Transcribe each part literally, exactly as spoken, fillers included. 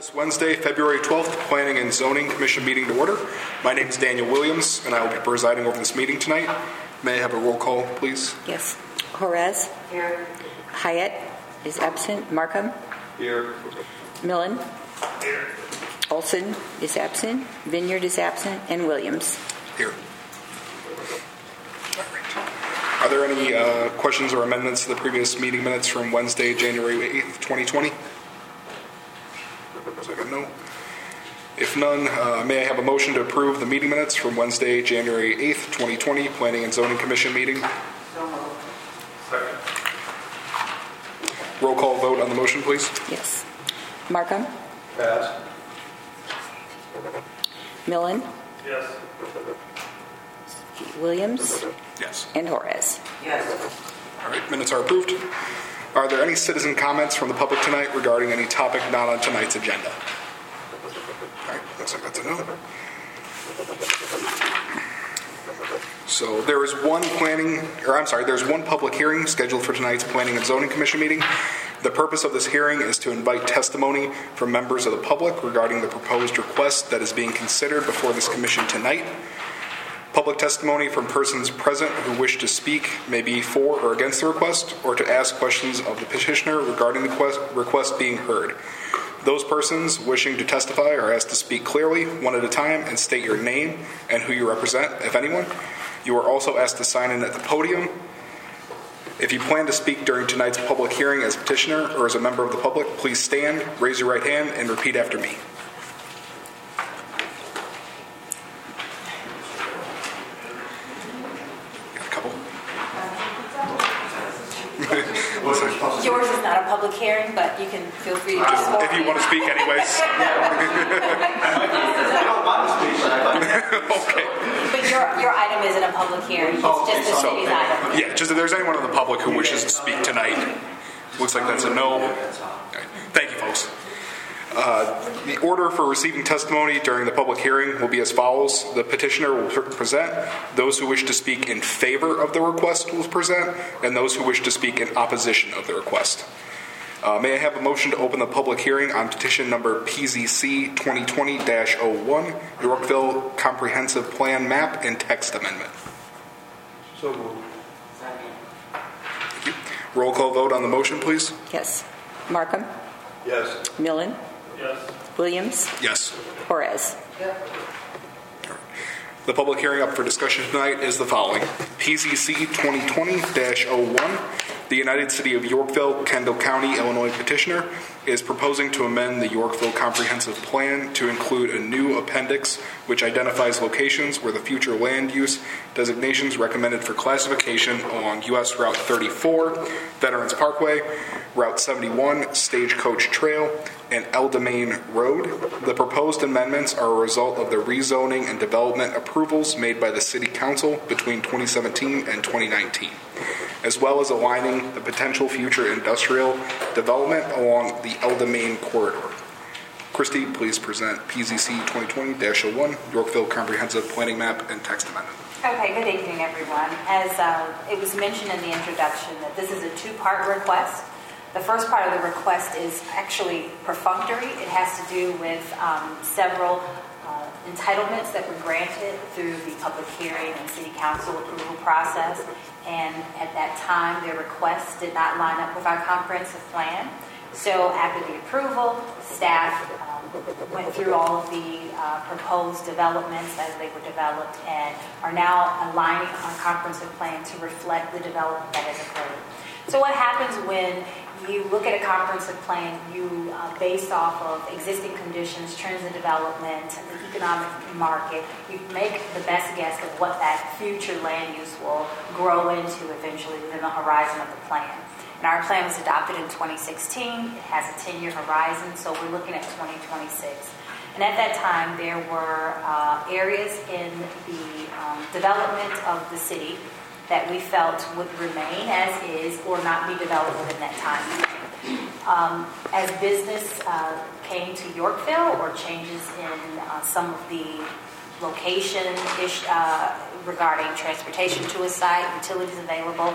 This Wednesday, February twelfth, Planning and Zoning Commission meeting to order. My name is Daniel Williams, and I will be presiding over this meeting tonight. May I have a roll call, please? Yes. Juarez? Here. Hyatt is absent. Markham? Here. Millen? Here. Olson is absent. Vineyard is absent. And Williams? Here. All right. Are there any uh, questions or amendments to the previous meeting minutes from Wednesday, January eighth, twenty twenty? No. If none, uh, may I have a motion to approve the meeting minutes from Wednesday, January eighth, twenty twenty, Planning and Zoning Commission meeting? So moved. Second. Roll call vote on the motion, please. Yes. Markham? Pass. Millen? Yes. Williams? Yes. And Juarez? Yes. All right, minutes are approved. Are there any citizen comments from the public tonight regarding any topic not on tonight's agenda? All right, looks like that's a no. So there is one planning, or I'm sorry, there's one public hearing scheduled for tonight's Planning and Zoning Commission meeting. The purpose of this hearing is to invite testimony from members of the public regarding the proposed request that is being considered before this commission tonight. Public testimony from persons present who wish to speak may be for or against the request, or to ask questions of the petitioner regarding the quest, request being heard. Those persons wishing to testify are asked to speak clearly, one at a time, and state your name and who you represent, if anyone. You are also asked to sign in at the podium. If you plan to speak during tonight's public hearing as a petitioner or as a member of the public, please stand, raise your right hand, and repeat after me. Yours is not a public hearing, but you can feel free to just If you want to speak anyways. I don't want to speak, but I like Okay. But your your item isn't a public hearing. It's Oh, just the so- city's item. Yeah, just if there's anyone in the public who wishes to speak tonight. Looks like that's a no. All right. Thank you, folks. Uh, the order for receiving testimony during the public hearing will be as follows. The petitioner will present. Those who wish to speak in favor of the request will present, and those who wish to speak in opposition of the request. Uh, may I have a motion to open the public hearing on petition number P Z C twenty twenty dash oh one, Yorkville Comprehensive Plan Map and Text Amendment? So moved. Thank you. Roll call vote on the motion, please. Yes. Markham? Yes. Millen? Yes. Williams? Yes. Juarez? The public hearing up for discussion tonight is the following. P Z C twenty twenty dash oh one, the United City of Yorkville, Kendall County, Illinois petitioner is proposing to amend the Yorkville Comprehensive Plan to include a new appendix which identifies locations where the future land use designations recommended for classification along U S Route thirty-four, Veterans Parkway, Route seventy-one, Stagecoach Trail, and El Domain Road. The proposed amendments are a result of the rezoning and development approvals made by the City Council between twenty seventeen and twenty nineteen, as well as aligning the potential future industrial development along the El Domain corridor. Christy, please present P Z C twenty twenty dash oh one, Yorkville Comprehensive Planning Map and Text Amendment. Okay, good evening, everyone. As uh, it was mentioned in the introduction, that this is a two-part request. The first part of the request is actually perfunctory. It has to do with um, several uh, entitlements that were granted through the public hearing and City Council approval process. And at that time, their requests did not line up with our comprehensive plan. So after the approval, staff um, went through all of the uh, proposed developments as they were developed and are now aligning our comprehensive plan to reflect the development that has occurred. So what happens when you look at a comprehensive plan, you uh, base off of existing conditions, trends in development, the economic market, you make the best guess of what that future land use will grow into eventually within the horizon of the plan. And our plan was adopted in twenty sixteen. It has a ten-year horizon, so we're looking at twenty twenty-six. And at that time, there were uh, areas in the um, development of the city that we felt would remain as is or not be developed within that time. Um, as business uh, came to Yorkville or changes in uh, some of the location ish, uh, regarding transportation to a site, utilities available,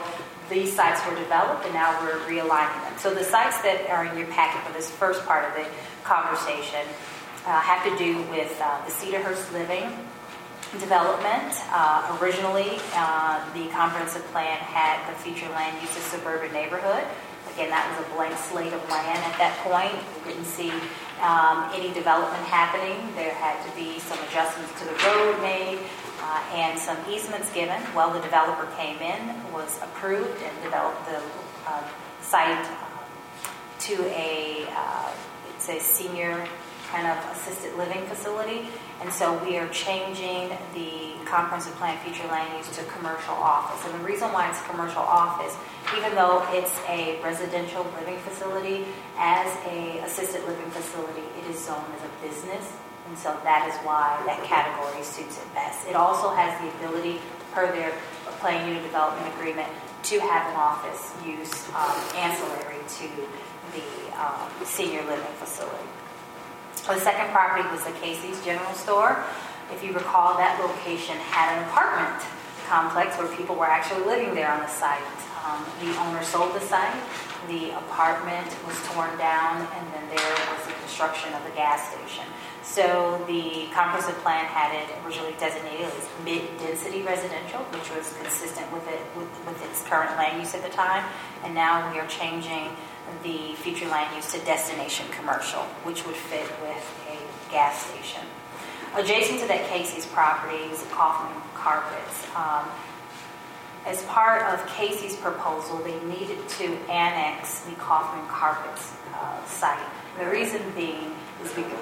these sites were developed, and now we're realigning them. So the sites that are in your packet for this first part of the conversation uh, have to do with uh, the Cedarhurst Living development. Uh, originally, uh, the comprehensive plan had the future land use as suburban neighborhood. Again, that was a blank slate of land at that point. We didn't see um, any development happening. There had to be some adjustments to the road made uh, and some easements given. Well, the developer came in, was approved, and developed the uh, site to a, uh, it's a senior kind of assisted living facility. And so we are changing the comprehensive plan future land use to commercial office. And the reason why it's commercial office, even though it's a residential living facility, as a assisted living facility, it is zoned as a business. And so that is why that category suits it best. It also has the ability, per their plan unit development agreement, to have an office use um, ancillary to the um, senior living facility. The second property was the Casey's General Store. If you recall, that location had an apartment complex where people were actually living there on the site. Um, the owner sold the site. The apartment was torn down, and then there was the construction of the gas station. So the comprehensive plan had it originally designated as mid-density residential, which was consistent with it with, with its current land use at the time. And now we are changing the future land use to destination commercial, which would fit with a gas station. Adjacent to that Casey's property is Kaufman Carpets. Um, as part of Casey's proposal, they needed to annex the Kaufman Carpets uh, site. The reason being is because,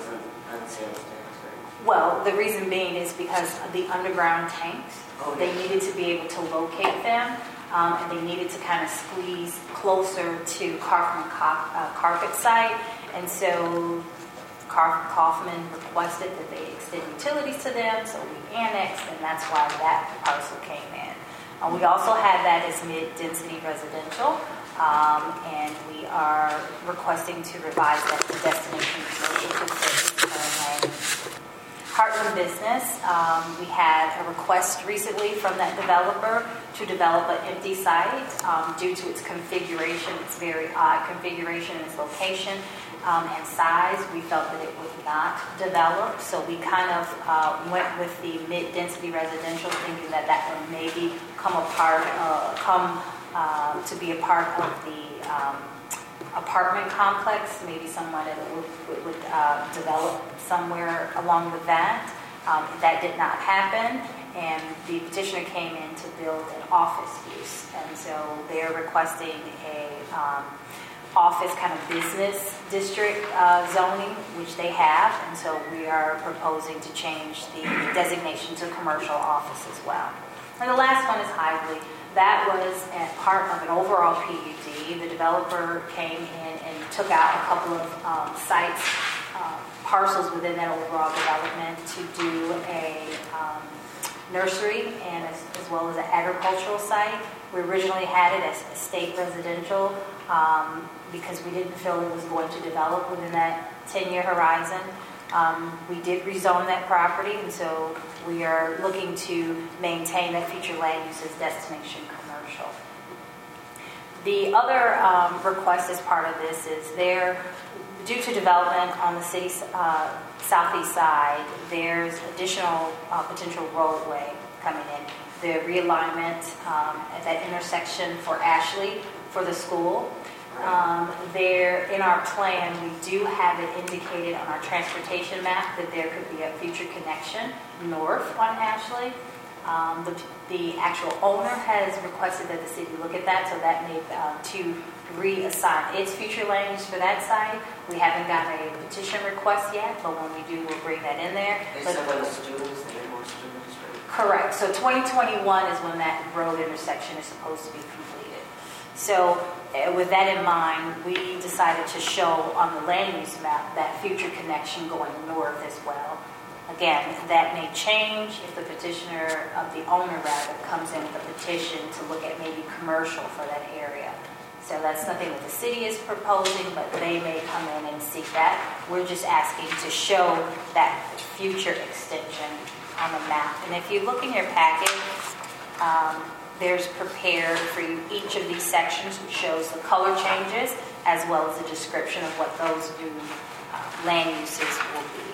well, the reason being is because of the underground tanks. They needed to be able to locate them. Um, and they needed to kind of squeeze closer to Kaufman uh, Carpet site. And so Kaufman requested that they extend utilities to them, so we annexed, and that's why that parcel came in. Uh, we also had that as mid-density residential, um, and we are requesting to revise that to destination commercial to fit the current land. Heartland Business, um, we had a request recently from that developer to develop an empty site um, due to its configuration, its very odd configuration and its location um, and size. We felt that it was not developed, so we kind of uh, went with the mid-density residential, thinking that that would maybe come a part, uh, come uh, to be a part of the um, apartment complex, maybe someone that would, would, would uh, develop somewhere along with that. Um, that did not happen, and the petitioner came in to build an office use, and so they're requesting a um, office kind of business district uh, zoning, which they have, and so we are proposing to change the designation to commercial office as well. And the last one is Hively. That was a part of an overall P U D. The developer came in and took out a couple of um, sites, uh, parcels within that overall development to do a um, nursery and as, as well as an agricultural site. We originally had it as estate residential um, because we didn't feel it was going to develop within that ten-year horizon. Um, we did rezone that property, and so we are looking to maintain that future land use as destination commercial. The other um, request as part of this is there, due to development on the city uh, southeast side, there's additional uh, potential roadway coming in. The realignment um, at that intersection for Ashley, for the school. Um, there, in our plan, we do have it indicated on our transportation map that there could be a future connection north on Ashley. Um, the, the actual owner has requested that the city look at that, so that may uh, to reassign its future land use for that site. We haven't got a petition request yet, but when we do, we'll bring that in there. They but, said when the students, they need more students, right? Correct. So twenty twenty-one is when that road intersection is supposed to be completed. So uh, with that in mind, we decided to show on the land use map that future connection going north as well. Again, that may change if the petitioner, of the owner rather, comes in with a petition to look at maybe commercial for that area. So that's something that the city is proposing, but they may come in and seek that. We're just asking to show that future extension on the map. And if you look in your packet, um, there's prepared for you each of these sections, which shows the color changes as well as a description of what those new uh, land uses will be.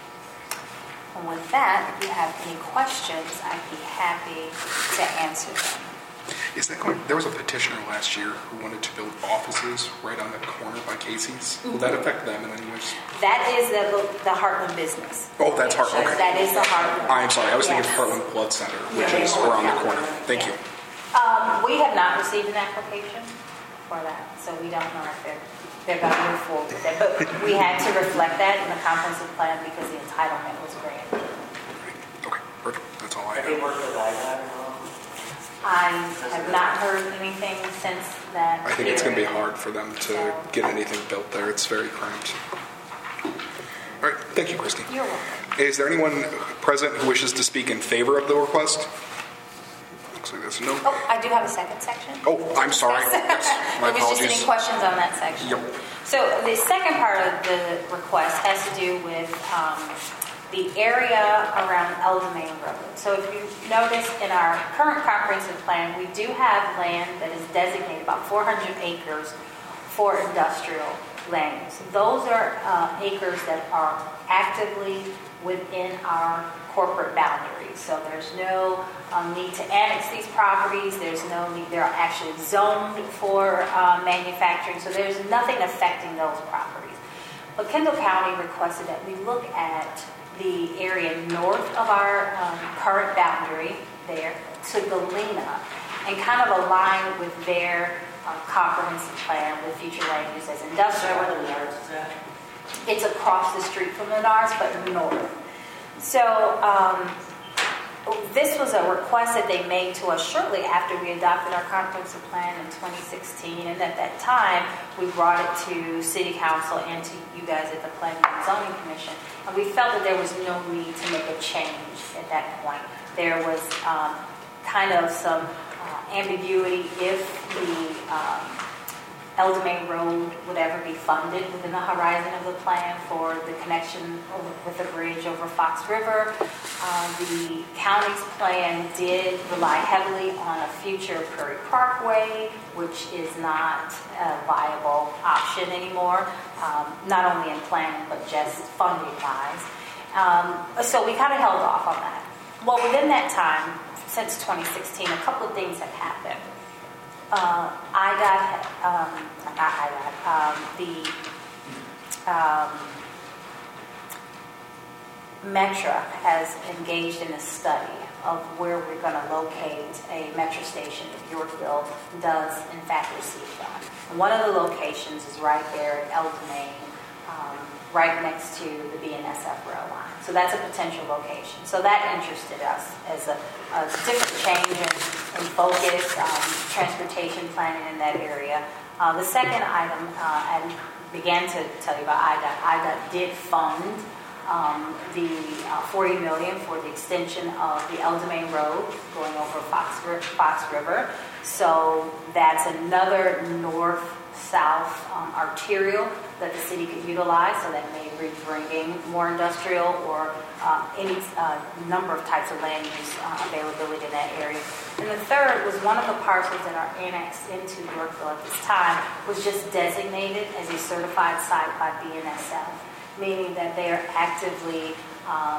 And with that, if you have any questions, I'd be happy to answer them. Is that going? There was a petitioner last year who wanted to build offices right on that corner by Casey's. Will that affect them in any way? That is the the Heartland business. Oh, that's Heartland. Okay. That is the Heartland. I'm sorry. I was Yes. thinking of Heartland Blood Center, which Yeah. is around the corner. Thank Yeah. you. Um, we have not received an application for that, so we don't know if they're they're going to move forward with it. But we had to reflect that in the comprehensive plan because the entitlement was granted. Okay, perfect. That's all I Have they have. worked with I D O T at all? I have not heard anything since that. I think it's going to be hearing. hard for them to get anything built there. It's very cramped. All right. Thank you, Christy. You're welcome. Is there anyone present who wishes to speak in favor of the request? Looks like there's no. Oh, I do have a second section. Oh, I'm sorry. Yes, my There was just any apologies. questions on that section. Yep. So the second part of the request has to do with um, the area around Eldamain Road. So if you notice in our current comprehensive plan, we do have land that is designated about four hundred acres for industrial land use. Those are uh, acres that are actively within our corporate boundaries. So there's no um, need to annex these properties. There's no need. They're actually zoned for uh, manufacturing. So there's nothing affecting those properties. But Kendall County requested that we look at the area north of our um, current boundary there to Galena and kind of align with their uh, comprehensive plan with future land use as Is that industrial. where the yards is at? It's across the street from Menards, but north. So um, this was a request that they made to us shortly after we adopted our comprehensive plan in twenty sixteen. And at that time, we brought it to City Council and to you guys at the Planning and Zoning Commission. And we felt that there was no need to make a change at that point. There was um, kind of some uh, ambiguity if the um, Eldamain Road would ever be funded within the horizon of the plan for the connection over, with the bridge over Fox River. Uh, the county's plan did rely heavily on a future Prairie Parkway, which is not a viable option anymore, um, not only in planning but just funding-wise. Um, so we kind of held off on that. Well, within that time, since twenty sixteen, a couple of things have happened. Uh, I D O T, um, not I D O T, um, the um, Metra has engaged in a study of where we're going to locate a Metra station if Yorkville does, in fact, receive one. And one of the locations is right there at Eldamain, um, right next to the B N S F rail line. So that's a potential location. So that interested us as a, a different change in, in focus, um, transportation planning in that area. Uh, the second item, uh, I began to tell you about I D O T. I D O T did fund um, the uh, forty million dollars for the extension of the Eldamain Road going over Fox, Fox River. So that's another north-south um, arterial that the city could utilize, so that may be bringing more industrial or uh, any uh, number of types of land use uh, availability in that area. And the third was one of the parcels that are annexed into Yorkville at this time was just designated as a certified site by B N S F, meaning that they are actively um,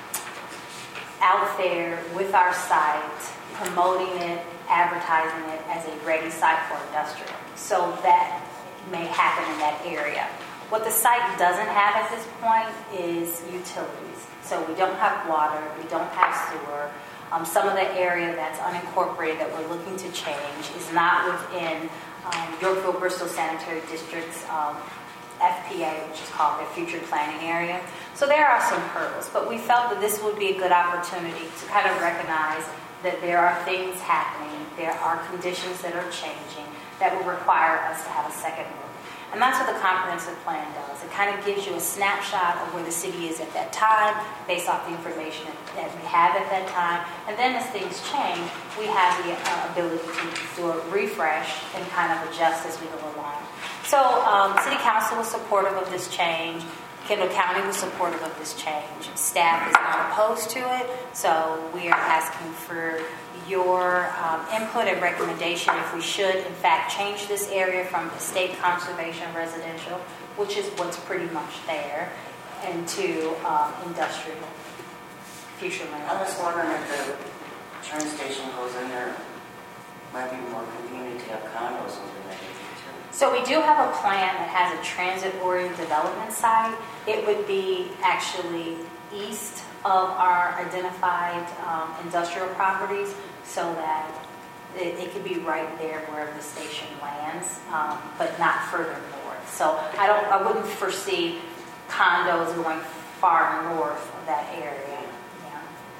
out there with our site, promoting it, advertising it as a ready site for industrial. So that may happen in that area. What the site doesn't have at this point is utilities. So we don't have water, we don't have sewer. Um, some of the area that's unincorporated that we're looking to change is not within um, Yorkville-Bristol Sanitary District's um, F P A, which is called their future planning area. So there are some hurdles, but we felt that this would be a good opportunity to kind of recognize that there are things happening, there are conditions that are changing that will require us to have a second look. And that's what the comprehensive plan does. It kind of gives you a snapshot of where the city is at that time, based off the information that we have at that time. And then as things change, we have the uh, ability to do a refresh and kind of adjust as we go along. So um, City Council was supportive of this change. Kendall County was supportive of this change. Staff is not opposed to it, so we are asking for your um, input and recommendation if we should, in fact, change this area from estate conservation residential, which is what's pretty much there, into um, industrial future land. I was wondering if the train station goes in there, might be more convenient to have condos over there. So we do have a plan that has a transit-oriented development site. It would be actually east of our identified um, industrial properties, so that it, it could be right there where the station lands, um, but not further north. So I don't, I wouldn't foresee condos going far north of that area. Yeah.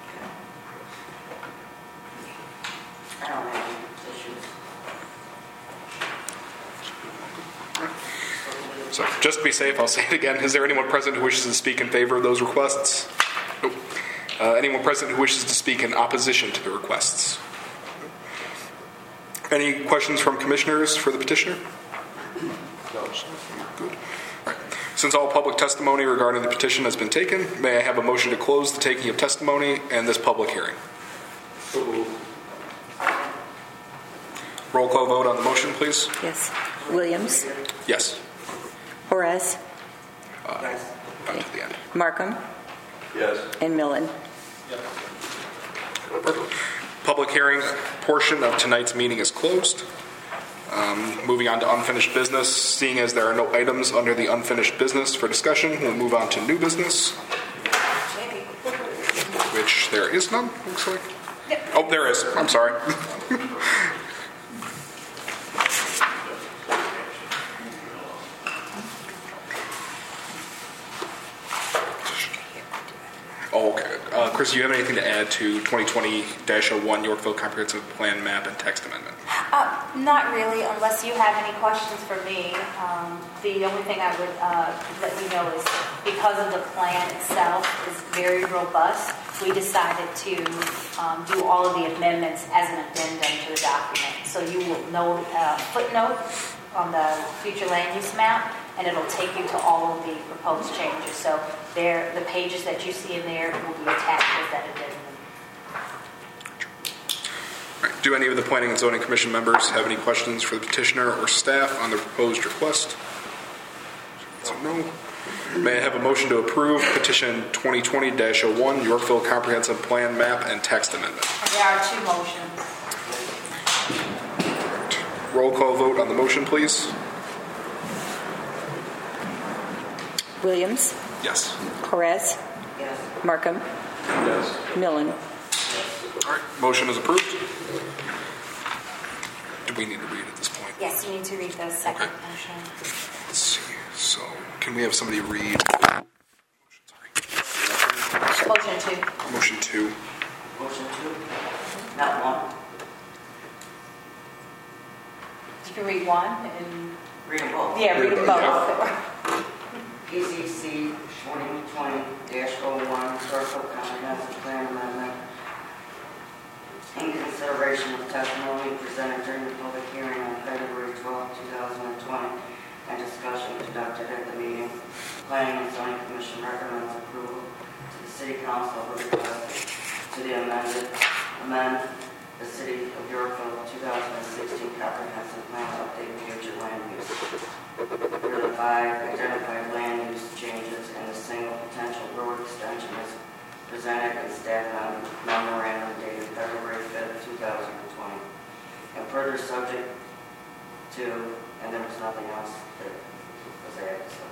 I don't have any issues. So just to be safe, I'll say it again. Is there anyone present who wishes to speak in favor of those requests? Nope. Uh, anyone present who wishes to speak in opposition to the requests? Any questions from commissioners for the petitioner? No. Good. All right. Since all public testimony regarding the petition has been taken, may I have a motion to close the taking of testimony and this public hearing? Roll call vote on the motion, please. Yes. Williams, Yes. Horace, Uh, Down to the end. Markham, Yes. and Millen. Public hearing portion of tonight's meeting is closed. Um, moving on to unfinished business. Seeing as there are no items under the unfinished business for discussion, we'll move on to new business, which there is none, looks like. Oh, there is. I'm sorry. Oh, okay. Uh, Chris, do you have anything to add to twenty twenty dash oh one Yorkville Comprehensive Plan Map and Text Amendment? Uh, not really, unless you have any questions for me. Um, the only thing I would uh, let you know is because of the plan itself is very robust, we decided to um, do all of the amendments as an addendum to the document. So you will know a footnote on the future land use map, and it'll take you to all of the proposed changes. So there, the pages that you see in there will be attached with that addendum. All right. Do any of the Planning and Zoning Commission members have any questions for the petitioner or staff on the proposed request? So no. May I have a motion to approve petition twenty twenty dash oh one Yorkville Comprehensive Plan Map and Text Amendment? There are two motions. Roll call vote on the motion, please. Williams, Yes. Horace, Yes. Markham, Yes. Millen. All right. Motion is approved. Do we need to read at this point? Yes, you need to read the second Okay. motion. Let's see. So, can we have somebody read? Sorry. Motion two. Motion two. Motion two? Not one. You can read one and Read them both. yeah, read them both. P Z C twenty twenty dash oh one Yorkville Comprehensive Plan Amendment. In consideration of testimony presented during the public hearing on February twelfth, two thousand twenty, and discussion conducted at the meeting, Planning and Zoning Commission recommends approval to the City Council of the request to the amended amend the City of Yorkville two thousand sixteen Comprehensive Plan Update Future Land Use. Here the five identified land use changes and a single potential road extension is presented in staff memorandum dated February fifth, two thousand twenty. And further subject to, and there was nothing else that was added. So.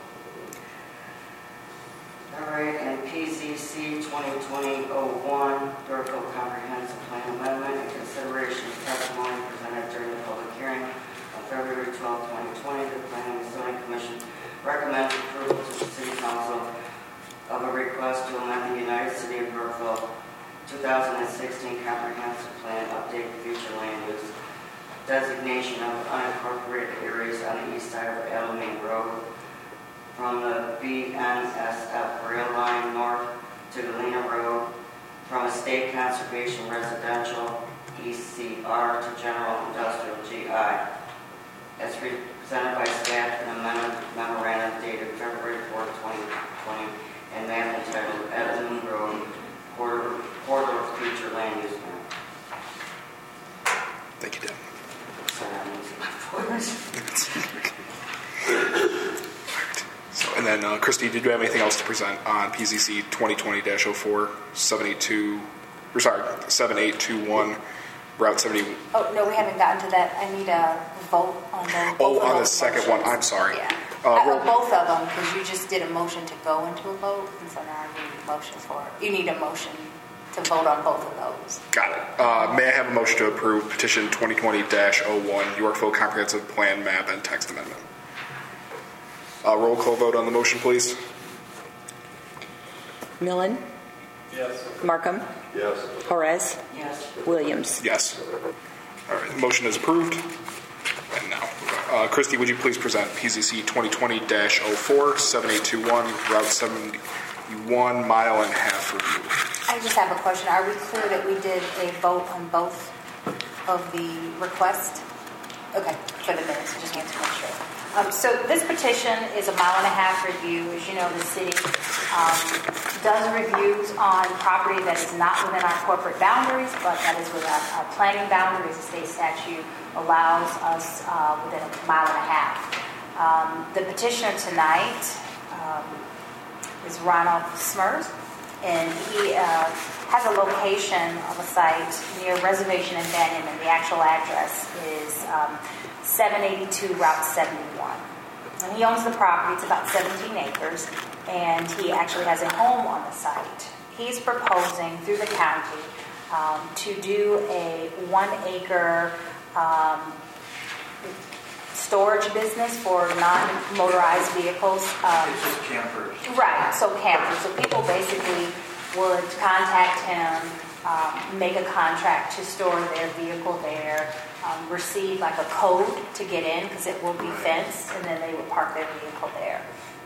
All right, and P Z C twenty twenty dash oh one Yorkville Comprehensive Plan Amendment in consideration of testimony presented during the public hearing on February twelfth, twenty twenty. The Planning and Zoning Commission recommends approval to the City Council of a request to amend the United City of Yorkville two thousand sixteen Comprehensive Plan Update Future Land Use designation of unincorporated areas on the east side of Alamein Road from the B N S F rail line north to Galena Road, from Estate Conservation Residential E C R to General Industrial G I. As presented by staff in amendment memorandum dated February fourth, twenty then, uh, Christy, did you have anything else to present on P Z C twenty twenty dash oh four, seven eight two, or sorry, seven eight two one, Route seventy? Oh, no, we haven't gotten to that. I need a vote on the. Oh, on the second one. I'm sorry. Yeah. Uh, Uh, roll- both of them, because you just did a motion to go into a vote, and so now I need a motion for it. You need a motion to vote on both of those. Got it. Uh, may I have a motion to approve petition twenty twenty dash oh one, Yorkville Comprehensive Plan Map and Text Amendment? Uh, roll call vote on the motion, please. Millen, Yes. Markham, Yes. Perez, Yes. Williams. Yes. All right, the motion is approved. And now, uh, Christy, would you please present P Z C twenty twenty dash oh four, seven eight two one, Route seventy-one, mile and a half review? I just have a question. Are we clear that we did a vote on both of the requests? Okay, for the minutes, I just want to make sure. Um, so this petition is a mile and a half review. As you know, the city um, does reviews on property that is not within our corporate boundaries, but that is within our planning boundaries. The state statute allows us uh, within a mile and a half. Um, the petitioner tonight um, is Ronald Smers, and he uh, has a location of a site near Reservation in Banyan, and the actual address is um, seven eighty-two Route seventy-one. And he owns the property. It's about seventeen acres, and he actually has a home on the site. He's proposing through the county um, to do a one acre um, storage business for non-motorized vehicles. Um, It's just campers. Right, so campers. So people basically would contact him, um, make a contract to store their vehicle there, um, receive like a code to get in because it will be fenced, and then they would park their vehicle there.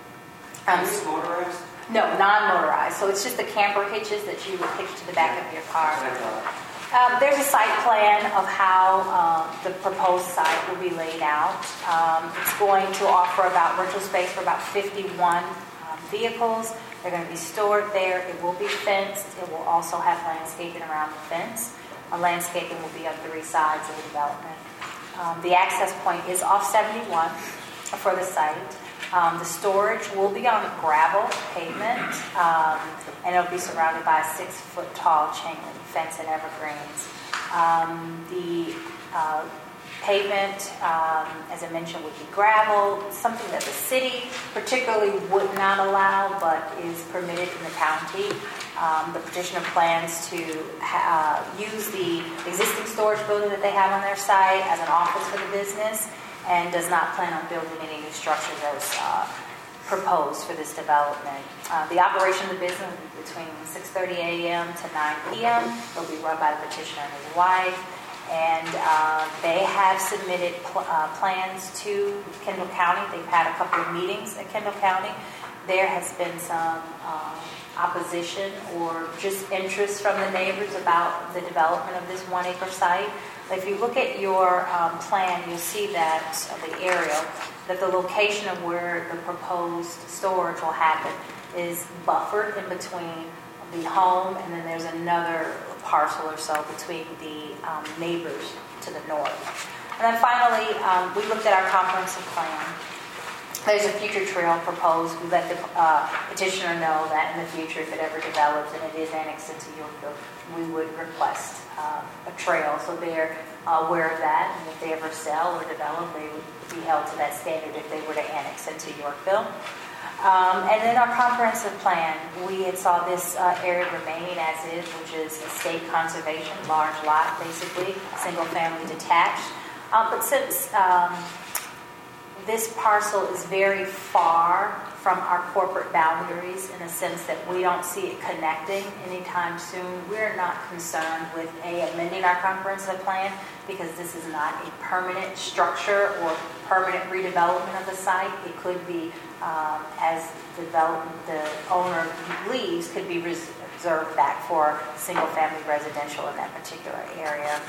Um, Is it motorized? no, non-motorized. So it's just the camper hitches that you would hitch to the back of your car. That's what I thought. Um, there's a site plan of how um, the proposed site will be laid out. Um, it's going to offer about rental space for about fifty-one um, vehicles. They're going to be stored there. It will be fenced. It will also have landscaping around the fence. Uh, landscaping will be on three sides of the development. Um, the access point is off seventy-one for the site. Um, the storage will be on gravel pavement, um, and it'll be surrounded by a six-foot tall chain link fence and evergreens. Um, the uh, pavement, um, as I mentioned, would be gravel, something that the city particularly would not allow, but is permitted in the county. Um, the petitioner plans to ha- uh, use the existing storage building that they have on their site as an office for the business, and does not plan on building any new structures as uh, proposed for this development. Uh, the operation of the business will be between six thirty a.m. to nine p.m. It'll be run by the petitioner and his wife, and uh, they have submitted pl- uh, plans to Kendall County. They've had a couple of meetings at Kendall County. There has been some um, opposition or just interest from the neighbors about the development of this one acre site. If you look at your um, plan, you'll see that, uh, the aerial, that the location of where the proposed storage will happen is buffered in between the home, and then there's another parcel or so between the um, neighbors to the north. And then finally, um, we looked at our comprehensive plan. There's a future trail proposed. We let the uh, petitioner know that in the future, if it ever develops and it is annexed into Yorkville, we would request uh, a trail. So they're uh, aware of that, and if they ever sell or develop, they would be held to that standard if they were to annex into Yorkville. Um, and then our comprehensive plan, we had saw this uh, area remaining as is, which is estate conservation, large lot, basically, single family detached. Uh, but since um, this parcel is very far from our corporate boundaries in the sense that we don't see it connecting anytime soon, we're not concerned with A, amending our comprehensive plan, because this is not a permanent structure or permanent redevelopment of the site. It could be, um, as the, develop, the owner leaves, could be reserved back for single-family residential in that particular area.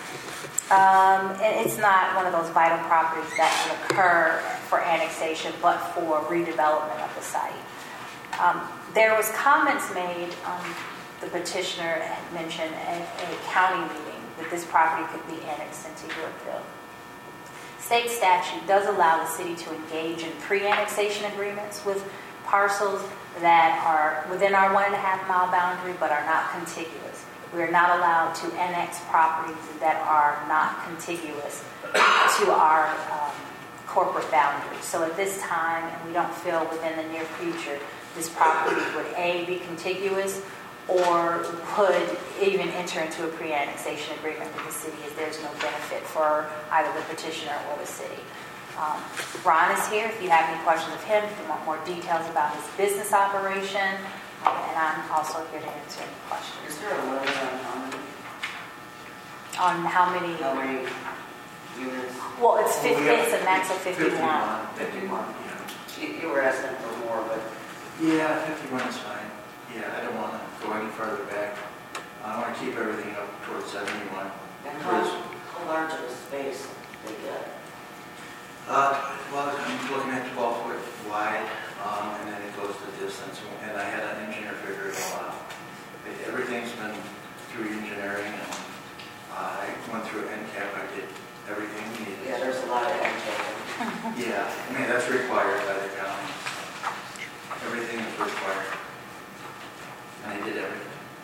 Um, and it's not one of those vital properties that would occur for annexation, but for redevelopment of the site. Um, there was comments made, um, the petitioner had mentioned at a county meeting that this property could be annexed into Yorkville. State statute does allow the city to engage in pre-annexation agreements with parcels that are within our one and a half mile boundary but are not contiguous. We are not allowed to annex properties that are not contiguous to our um, corporate boundaries. So at this time, and we don't feel within the near future, this property would A, be contiguous, or could even enter into a pre-annexation agreement with the city, as there's no benefit for either the petitioner or the city. Um, Ron is here if you have any questions of him, if you want more details about his business operation, um, and I'm also here to answer any questions. Is there a limit on how many, On how many? how many units? Well, it's Well, fifty, we have it's a max of fifty-one. fifty-one, yeah. You, you were asking for more, but Yeah, fifty-one is fine. Yeah, I don't want to go any farther back. I want to keep everything up towards seventy-one. and how, how large of a space they get? Uh, well, I'm looking at twelve foot wide, um, and then it goes the distance, and I had an engineer figure it all out. Everything's been through engineering, and uh, I went through N C A P, I did everything needed. Yeah, there's a lot of action. Yeah, I mean, that's required by the county. Everything is required. And I did everything.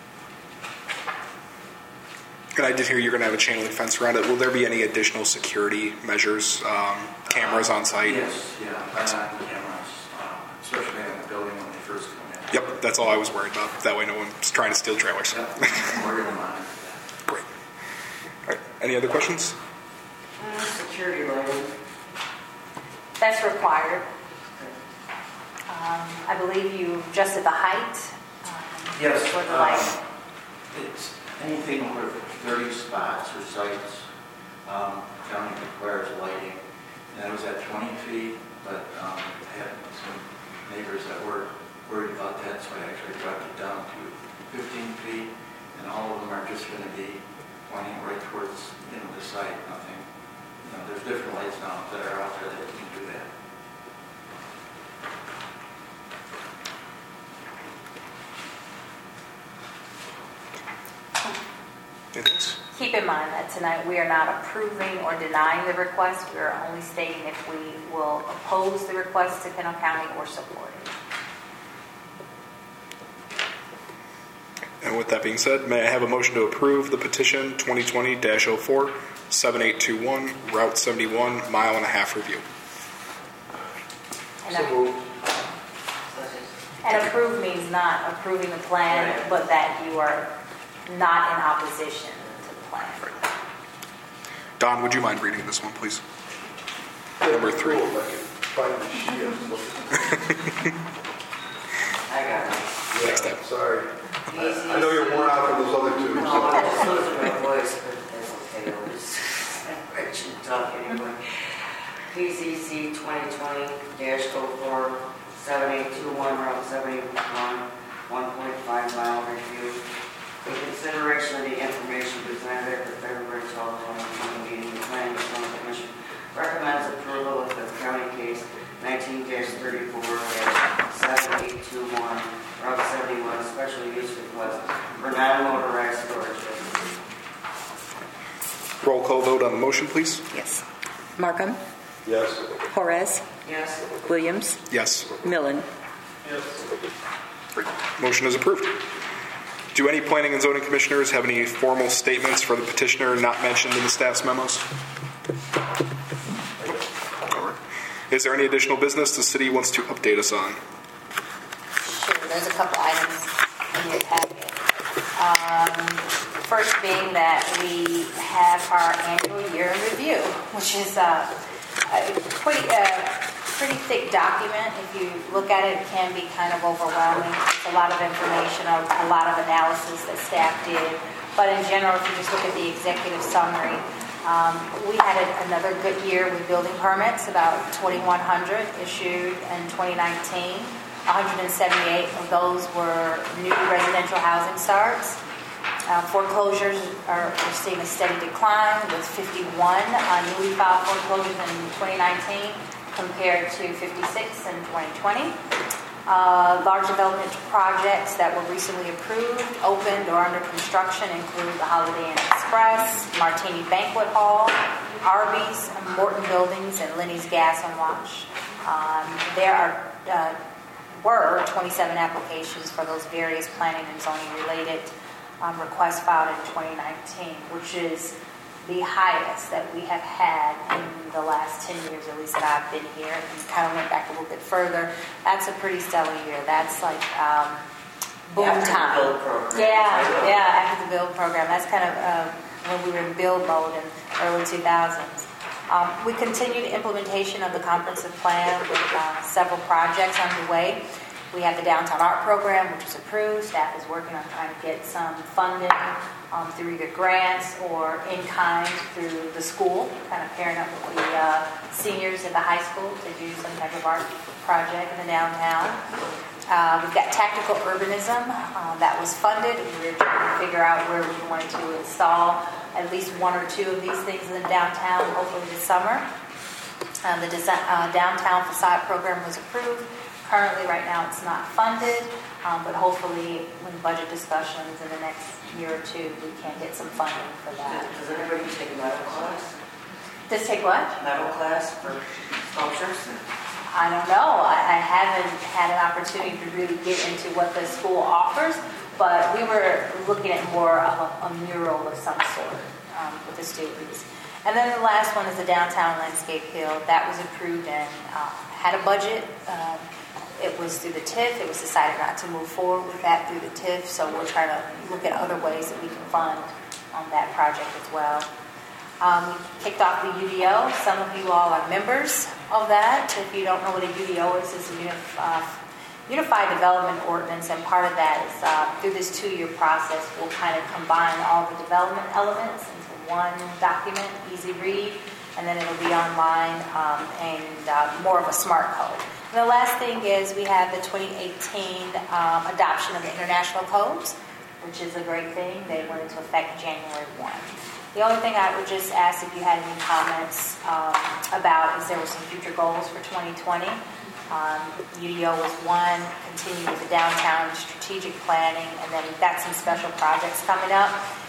And I did hear you're going to have a chain link fence around it. Will there be any additional security measures, um, cameras on site? Yes, yeah, I plan on cameras, um, especially in the building when they first come in. Yep, that's all I was worried about. That way no one's trying to steal trailers. Yep, we're going to monitor that. Great. All right, any other questions? Uh, security lighting. That's required. Um, I believe you adjusted the height. Um, Yes, For the um, light. it's anything over thirty spots or sites, um, county requires lighting. And I was at twenty feet, but um, I had some neighbors that were worried about that, so I actually dropped it down to fifteen feet, and all of them are just going to be pointing right towards, you know, the site, nothing. You know, there's different lights now that are out there that can do that. Anything else? Keep in mind that tonight we are not approving or denying the request. We are only stating if we will oppose the request to Kendall County or support it. And with that being said, may I have a motion to approve the petition twenty twenty dash oh four seven eight two one Route seventy-one mile and a half review? And, a- and approve means not approving the plan, Right. but that you are not in opposition to the plan. Don, would you mind reading this one, please? Number three. Cool, if I could find the sheet. I'm looking- I got it. Yeah, Next time. sorry. I I know you're worn out from those other two. No, so- I just losing my voice, but that's okay. I'll just, I shouldn't talk anyway. P C C twenty twenty dash oh four seven eight two one Route seventy-one, one point five mile review. In consideration of the information presented at the February twelfth, twenty twenty meeting, the Planning and Zoning Commission recommends approval of the county case nineteen dash thirty-four dash seven eight two one Route seventy-one special use request for non-motorized storage. Roll call vote on the motion, please. Yes. Markham, Yes. Juarez, Yes. Williams, Yes. Millen. Great. Motion is approved. Do any planning and zoning commissioners have any formal statements for the petitioner not mentioned in the staff's memos? All right. Is there any additional business the city wants to update us on? Sure, there's a couple items in your packet. Um, first being that we have our annual year in review, which is uh, a pretty, uh, pretty thick document. If you look at it, it can be kind of overwhelming. It's a lot of information, a, a lot of analysis that staff did. But in general, if you just look at the executive summary, um, we had a, another good year with building permits, about twenty-one hundred issued in twenty nineteen. one hundred seventy-eight of those were new residential housing starts. Uh, foreclosures are we're seeing a steady decline with fifty-one uh, newly filed foreclosures in twenty nineteen compared to fifty-six in twenty twenty. Uh, large development projects that were recently approved, opened, or under construction include the Holiday Inn Express, Martini Banquet Hall, Arby's, Morton Buildings, and Lenny's Gas and Wash. Um, there are uh, were twenty-seven applications for those various planning and zoning related um, requests filed in twenty nineteen, which is the highest that we have had in the last ten years, at least that I've been here. And kind of went back a little bit further. That's a pretty stellar year. That's like um, boom After the time. build program. Yeah, yeah, after the build program. That's kind of uh, when we were in build mode in early two thousands. Um, we continued implementation of the comprehensive plan with uh, several projects underway. We have the Downtown Art Program, which is approved. Staff is working on trying to get some funding um, through either grants or in kind through the school, kind of pairing up with the uh, seniors at the high school to do some type of art project in the downtown. Uh, we've got Tactical Urbanism uh, that was funded. We were trying to figure out where we wanted to install at least one or two of these things in the downtown, hopefully this summer. Uh, the design, uh, Downtown Facade Program was approved. Currently, right now, it's not funded, um, but hopefully, when budget discussions in the next year or two, we can get some funding for that. Does anybody take a metal class? Just take what? Metal class for sculptures? I don't know. I, I haven't had an opportunity to really get into what the school offers, but we were looking at more of a, a mural of some sort um, with the students. And then the last one is the Downtown Landscape Hill. That was approved and uh, had a budget. Um, It was through the T I F. It was decided not to move forward with that through the T I F, so we're trying to look at other ways that we can fund on that project as well. Um, we kicked off the U D O. Some of you all are members of that. If you don't know what a U D O is, it's a unif- uh, Unified Development Ordinance, and part of that is uh, through this two-year process, we'll kind of combine all the development elements into one document, easy read, and then it'll be online um, and uh, more of a smart code. And the last thing is we have the twenty eighteen um, adoption of the international codes, which is a great thing. They went into effect January first. The only thing I would just ask if you had any comments um, about is there were some future goals for twenty twenty. Um, U D O was one, continue with the downtown strategic planning, and then we've got some special projects coming up.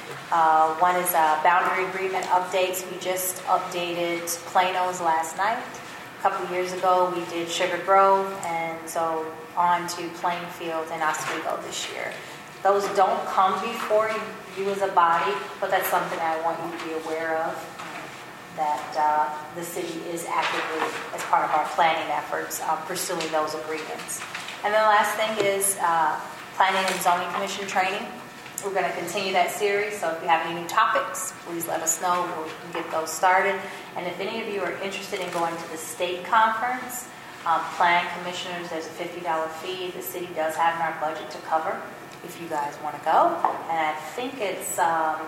Uh, one is uh, boundary agreement updates. We just updated Plano's last night. A couple of years ago, we did Sugar Grove, and so on to Plainfield and Oswego this year. Those don't come before you, you as a body, but that's something I want you to be aware of, um, that uh, the city is actively, as part of our planning efforts, uh, pursuing those agreements. And then the last thing is uh, Planning and Zoning Commission training. We're going to continue that series, so if you have any new topics, please let us know. We can get those started. And if any of you are interested in going to the state conference, um, plan commissioners, there's a fifty dollars fee the city does have in our budget to cover if you guys want to go. And I think it's um,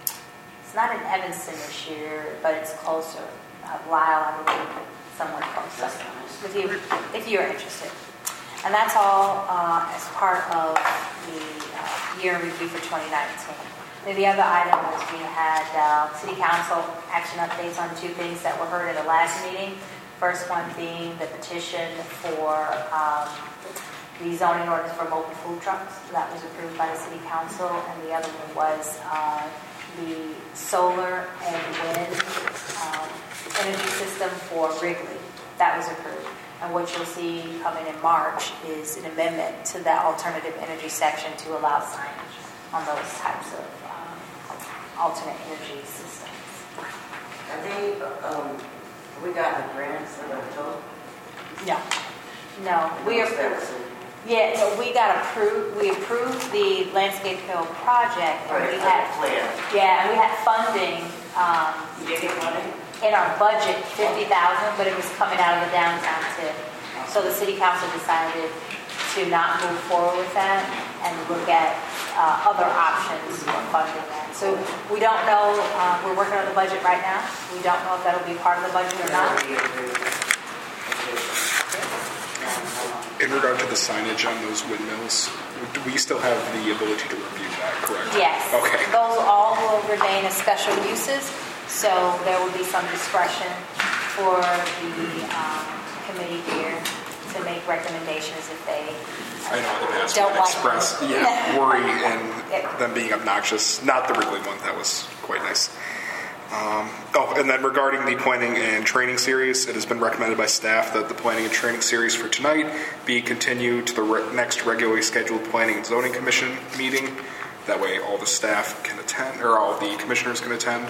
it's not in Evanston this year, but it's closer. Uh, Lyle, I believe, somewhere close. If you if you're interested. And that's all uh, as part of the uh, year in review for twenty nineteen. And the other item was we had uh, City Council action updates on two things that were heard at the last meeting. First one being the petition for um, the zoning ordinance for mobile food trucks. That was approved by the City Council. And the other one was uh, the solar and wind um, energy system for Wrigley. That was approved. And what you'll see coming in March is an amendment to that alternative energy section to allow signage on those types of um, alternate energy systems. I think um, we got the grants for the total. No, no, we approved. Yeah, so we got approved. We approved the Landscape Hill project, and Right, we for had the plan. yeah, and we had funding. Um, You did get money? in our budget fifty thousand dollars, but it was coming out of the downtown tip. So the city council decided to not move forward with that and look at uh, other options for funding that. So we don't know, uh, we're working on the budget right now. We don't know if that'll be part of the budget or not. In regard to the signage on those windmills, do we still have the ability to review that, correct? Yes. Okay. Those all will remain as special uses, so there will be some discretion for the um, committee here to make recommendations if they I know in the past don't we like expressed them. yeah, worry and Yeah. them being obnoxious. Not the Wrigley one, that was quite nice. Um, oh, and then regarding the planning and training series, it has been recommended by staff that the planning and training series for tonight be continued to the re- next regularly scheduled planning and zoning commission meeting. That way all the staff can attend, or all the commissioners can attend.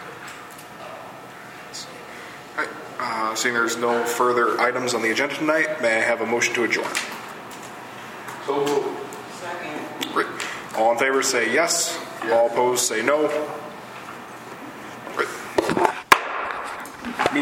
All right, uh, seeing there's no further items on the agenda tonight, may I have a motion to adjourn? So moved. Second. Great. All in favor say yes. All opposed say no.